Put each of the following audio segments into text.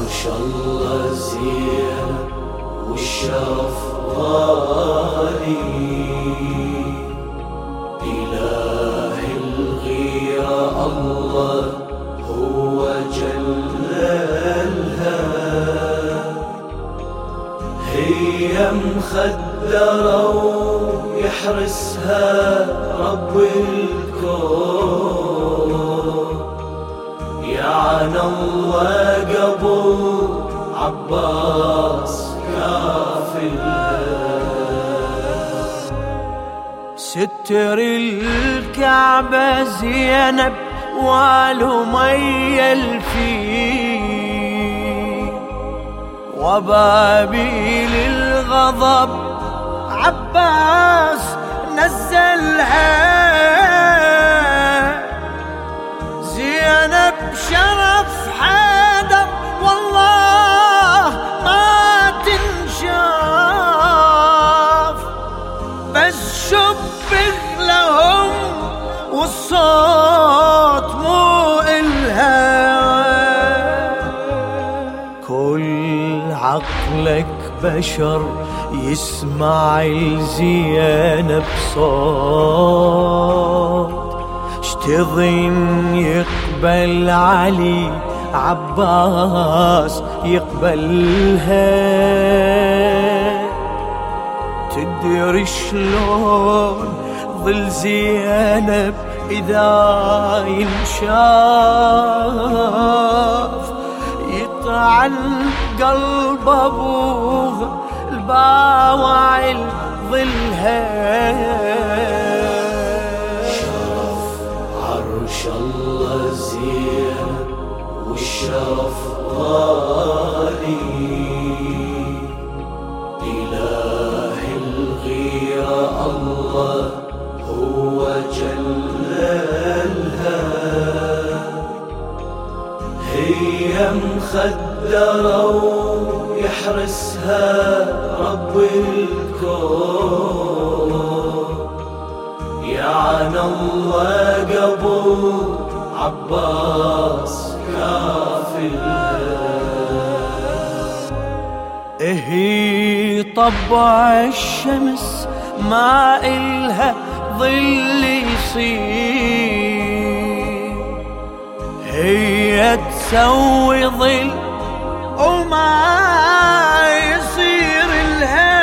عرش الله زين والشرف غالي، إله الغيرة الله هو جللها، هي مخدرة ويحرسها رب الكون، يعني الله قبل عباس كافلها. ستر الكعبة زينب والأمية الفيل، وبابيل الغضب عباس نزلها، زينب شرف حيدر والله ما تنشاف، بس شبه لهم والصوت مو إلها. كل عقلك بشر يسمع الزينب صوت، اشتظن يقبل علي عباس يقبلها، تدري شلون ظل زينب إذا ينشاف، يطعن قلب أبوها الباوع ظلها. شرف عرش الله زين والشرف غالي، إله الغيرة الله هو جللها، هي مخدرة ويحرسها رب الكون، يعني الله قبل عباس كافلها. هي طبع الشمس ما إلها ظل يصير، هي تسوي ظل وما يصير لها،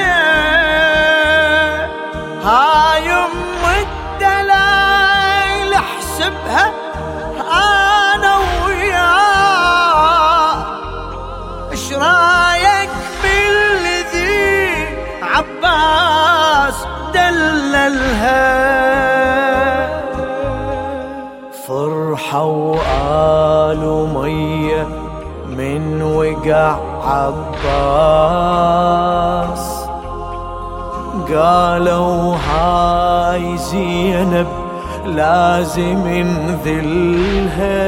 هاي ام الدلايل احسبها انا وياه، اش رايك بالذي عباس دللها؟ فرحة وآل أمية من وقع عباس، قالوا هاي زينب لازم نذلها،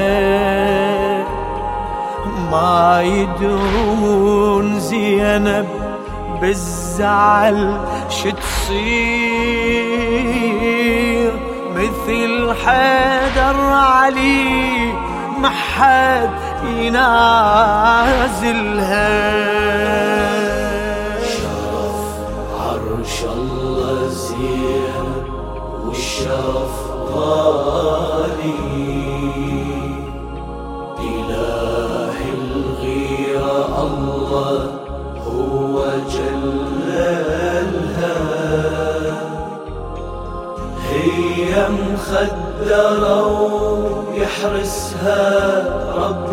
ما يدرون زينب بالزعل شتصير، مثل حيدر علي ما حد ينازلها. شرف عرش الله زين والشرف غالي، إله الغيرة الله هو جللها، هي مخدرة ويحرسها رب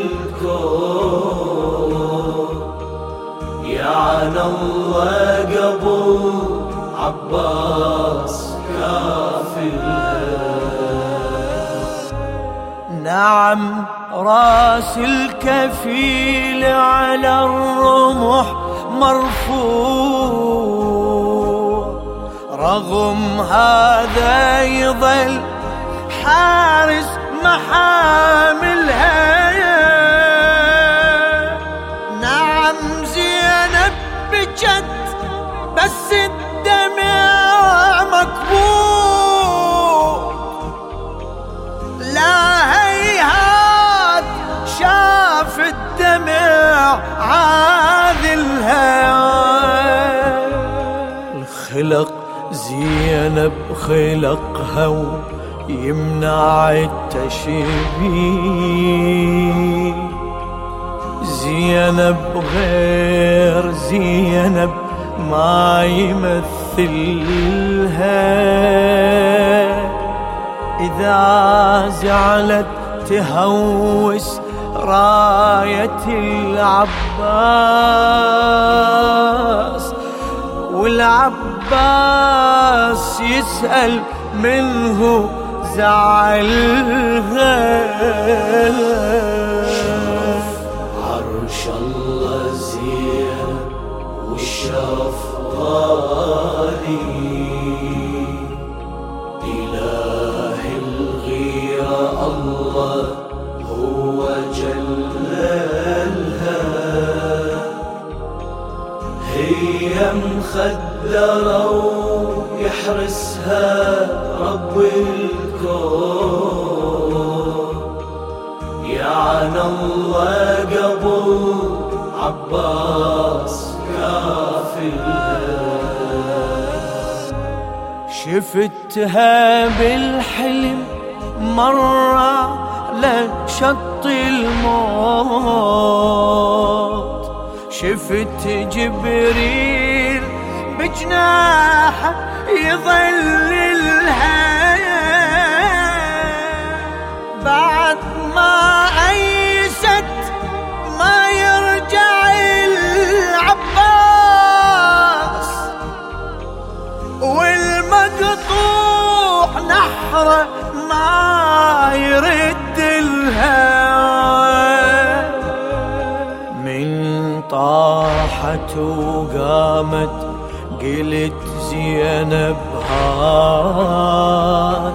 الكون، يعني الله قبل عباس كافلها. نعم راس الكفيل على الرمح مرفوع، رغم هذا يظل حارس محاملها. نعم زينب بجد بس الدمع مكبوت، لا هيهات شافت خلق زينب خلقها ويمنع التشبيه. زينب غير زينب ما يمثلها، إذا زعلت تهوس راية العباس، والعباس يسأل منه زعلها. شرف عرش الله زين والشرف غالي، إله الغيرة الله هو جللها. هي مخدرة ويحرسها رب الكون، يعن الله قبل عباس كافلها. شفتها بالحلم مرة لشط الموت، شفت جبريل بجناحه يظللها، بعد ما أيست ما يرجع العباس، والمقطوع نحره ما يرد الها. من طاحت وقامت قلت زينب هاي،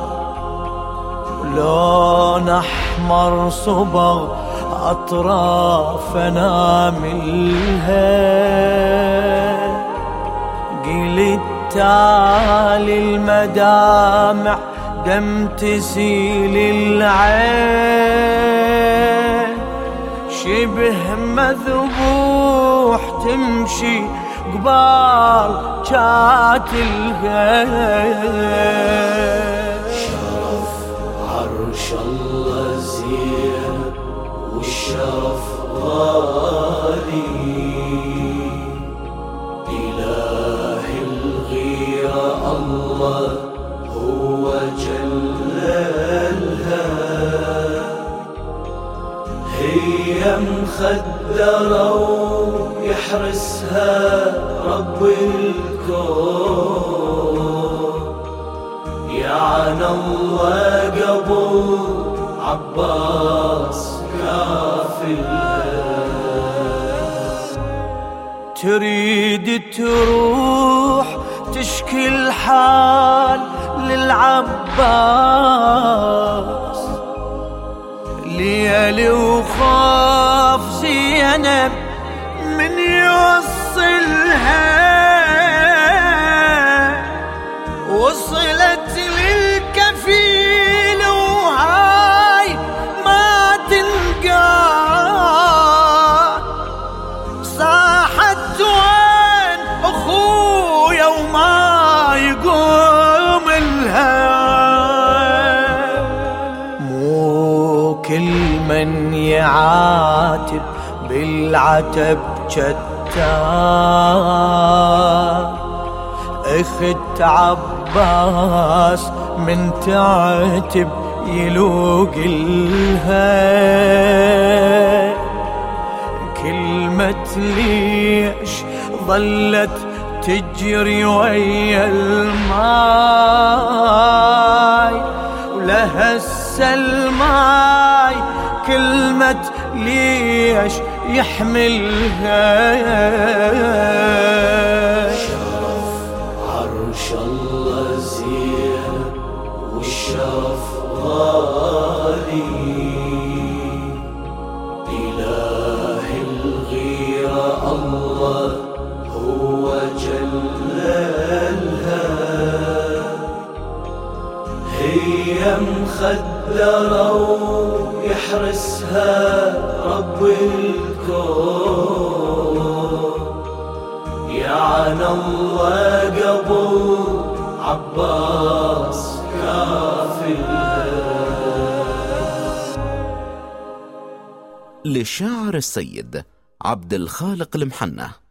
لون احمر صبغ اطراف اناملها، قلت تالي المدامع دم تسيل العين، شبه مذبوح تمشي قبال جاتلها. شرف عرش الله زين والشرف غالي، إله الغيرة الله هو جللها. هي مخدرة ويحرسها رب الكون، يعن الله قبل عباس كافلها. تريد تروح تشكي الحال للعباس، ليالي وخاف زينب من يوصلها، وصلت للكفيل وهاي ما تلقاه، صاحت وين اخويا وما يقوم لها. مو كل من يعاتب بالعتب جتار، اخت عباس من تعتب يلوق لها، كلمة ليش ظلت تجري ويا الماي، ولها السلماي كلمة ليش يحملها. شرف عرش الله زين والشرف غالي، إله الغيرة الله هو جللها. هي مخدرة ويحرسها رب الكون، يعن الله قبل عباس كافلها. للشاعر السيد عبد الخالق المحنة.